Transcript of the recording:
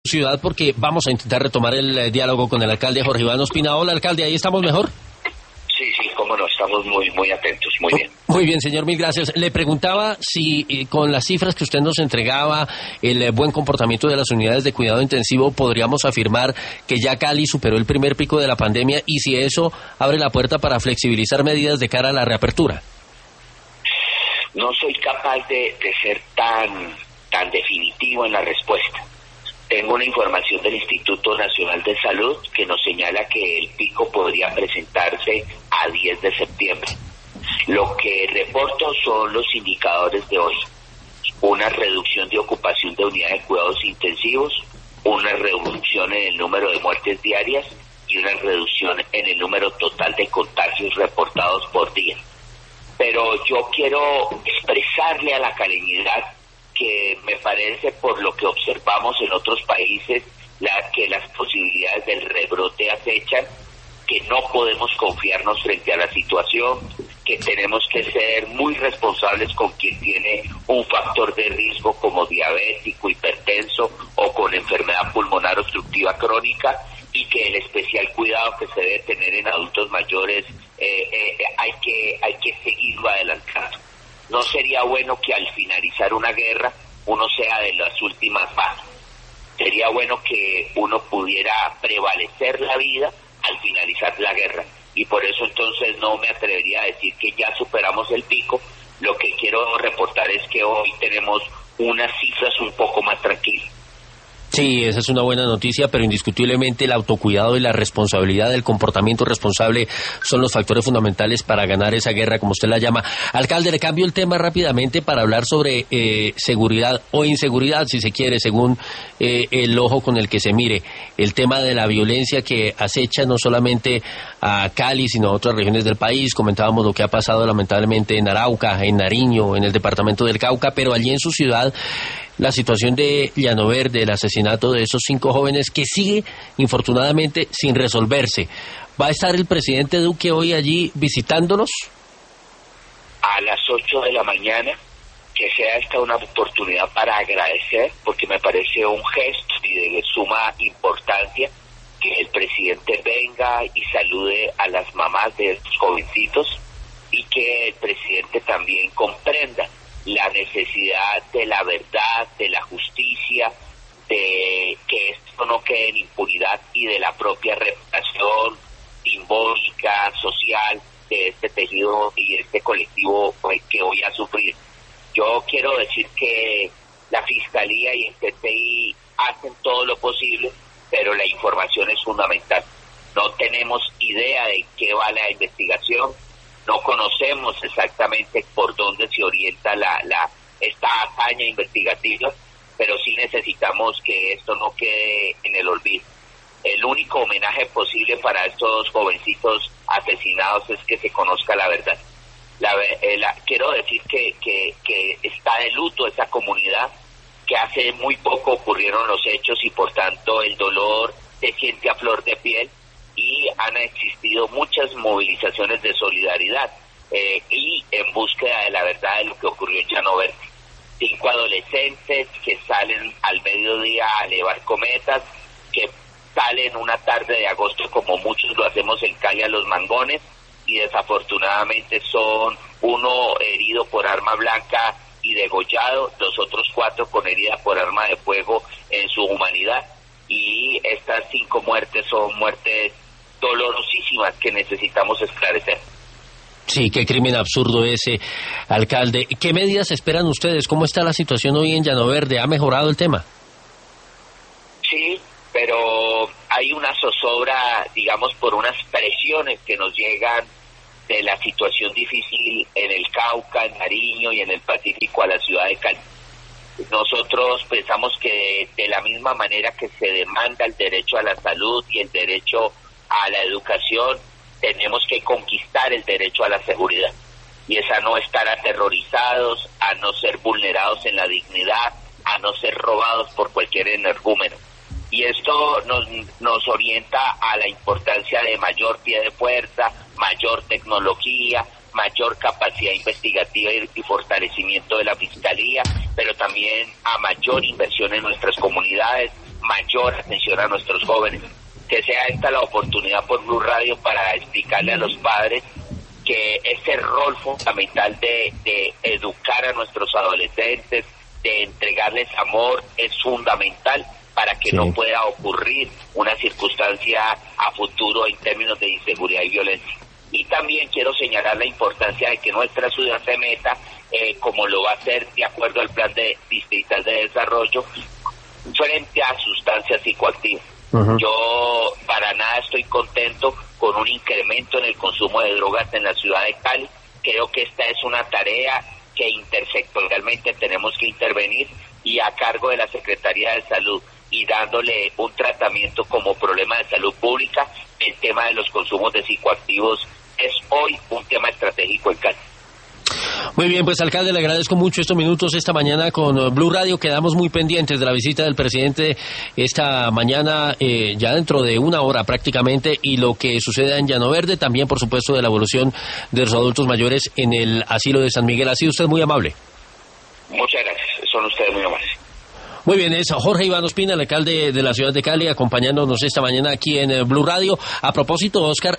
ciudad porque vamos a intentar retomar el diálogo con el alcalde Jorge Iván Ospina. Hola, alcalde, ¿ahí estamos mejor? Sí, cómo no, estamos muy atentos, muy bien. Muy bien, señor, mil gracias. Le preguntaba si con las cifras que usted nos entregaba, el buen comportamiento de las unidades de cuidado intensivo, podríamos afirmar que ya Cali superó el primer pico de la pandemia y si eso abre la puerta para flexibilizar medidas de cara a la reapertura. No soy capaz de ser tan definitivo en la respuesta. Tengo una información del Instituto Nacional de Salud que nos señala que el pico podría presentarse a 10 de septiembre. Lo que reporto son los indicadores de hoy. Una reducción de ocupación de unidades de cuidados intensivos, una reducción en el número de muertes diarias y una reducción en el número total de contagios reportados por día. Pero yo quiero expresarle a la caleñidad que me parece, por lo que observamos en otros países, que las posibilidades del rebrote acechan, que no podemos confiarnos frente a la situación, que tenemos que ser muy responsables con quien tiene un factor de riesgo como diabético, hipertenso o con enfermedad pulmonar obstructiva crónica, y que el especial cuidado que se debe tener en adultos mayores hay que seguirlo adelantando. No sería bueno que al finalizar una guerra uno sea de las últimas bajas. Sería bueno que uno pudiera prevalecer la vida al finalizar la guerra. Y por eso entonces no me atrevería a decir que ya superamos el pico. Lo que quiero reportar es que hoy tenemos unas cifras un poco más tranquilas. Sí, esa es una buena noticia, pero indiscutiblemente el autocuidado y la responsabilidad del comportamiento responsable son los factores fundamentales para ganar esa guerra, como usted la llama. Alcalde, le cambio el tema rápidamente para hablar sobre seguridad o inseguridad, si se quiere, según el ojo con el que se mire. El tema de la violencia que acecha no solamente a Cali, sino a otras regiones del país. Comentábamos lo que ha pasado lamentablemente en Arauca, en Nariño, en el departamento del Cauca, pero allí en su ciudad la situación de Llanoverde, el asesinato de esos 5 jóvenes que sigue, infortunadamente, sin resolverse. ¿Va a estar el presidente Duque hoy allí visitándolos? A las 8 de la mañana, que sea esta una oportunidad para agradecer, porque me parece un gesto y de suma importancia que el presidente venga y salude a las mamás de estos jovencitos y que el presidente también comprenda la necesidad de la verdad, de la justicia, de que esto no quede en impunidad y de la propia reparación simbólica, social de este tejido y este colectivo que hoy ha sufrido. Yo quiero decir que la Fiscalía y el CTI hacen todo lo posible, pero la información es fundamental. No tenemos idea de qué va la investigación. No conocemos exactamente por dónde se orienta esta hazaña investigativa, pero sí necesitamos que esto no quede en el olvido. El único homenaje posible para estos jovencitos asesinados es que se conozca la verdad. Quiero decir que está de luto esa comunidad, que hace muy poco ocurrieron los hechos y por tanto el dolor se siente a flor de piel. Y han existido muchas movilizaciones de solidaridad y en búsqueda de la verdad de lo que ocurrió en Llanoverde. 5 adolescentes que salen al mediodía a elevar cometas, que salen una tarde de agosto como muchos lo hacemos en Cali a los mangones, y desafortunadamente son 1 herido por arma blanca y degollado, los otros 4 con herida por arma de fuego en su humanidad. Y estas 5 muertes son muertes dolorosísimas que necesitamos esclarecer. Sí, qué crimen absurdo ese, alcalde. ¿Qué medidas esperan ustedes? ¿Cómo está la situación hoy en Llanoverde? ¿Ha mejorado el tema? Sí, pero hay una zozobra, digamos, por unas presiones que nos llegan de la situación difícil en el Cauca, en Nariño y en el Pacífico a la ciudad de Cali. Nosotros pensamos que de la misma manera que se demanda el derecho a la salud y el derecho a la educación, tenemos que conquistar el derecho a la seguridad, y es a no estar aterrorizados, a no ser vulnerados en la dignidad, a no ser robados por cualquier energúmeno. Y esto nos orienta a la importancia de mayor pie de fuerza, mayor tecnología, mayor capacidad investigativa y fortalecimiento de la Fiscalía, pero también a mayor inversión en nuestras comunidades, mayor atención a nuestros jóvenes. Que sea esta la oportunidad por Blue Radio para explicarle a los padres que ese rol fundamental de educar a nuestros adolescentes, de entregarles amor, es fundamental para que no pueda ocurrir una circunstancia a futuro en términos de inseguridad y violencia. Y también quiero señalar la importancia de que nuestra ciudad se meta, como lo va a hacer de acuerdo al Plan Distrital de Desarrollo, frente a sustancias psicoactivas. Yo para nada estoy contento con un incremento en el consumo de drogas en la ciudad de Cali. Creo que esta es una tarea que intersectorialmente tenemos que intervenir, y a cargo de la Secretaría de Salud y dándole un tratamiento como problema de salud pública, el tema de los consumos de psicoactivos es hoy un tema estratégico en Cali. Muy bien, pues alcalde, le agradezco mucho estos minutos esta mañana con Blue Radio. Quedamos muy pendientes de la visita del presidente esta mañana, ya dentro de una hora prácticamente, y lo que suceda en Llano Verde, también por supuesto de la evolución de los adultos mayores en el asilo de San Miguel. Ha sido usted muy amable. Muchas gracias, son ustedes muy amables. Muy bien, es Jorge Iván Ospina, el alcalde de la ciudad de Cali, acompañándonos esta mañana aquí en Blue Radio. A propósito, Oscar,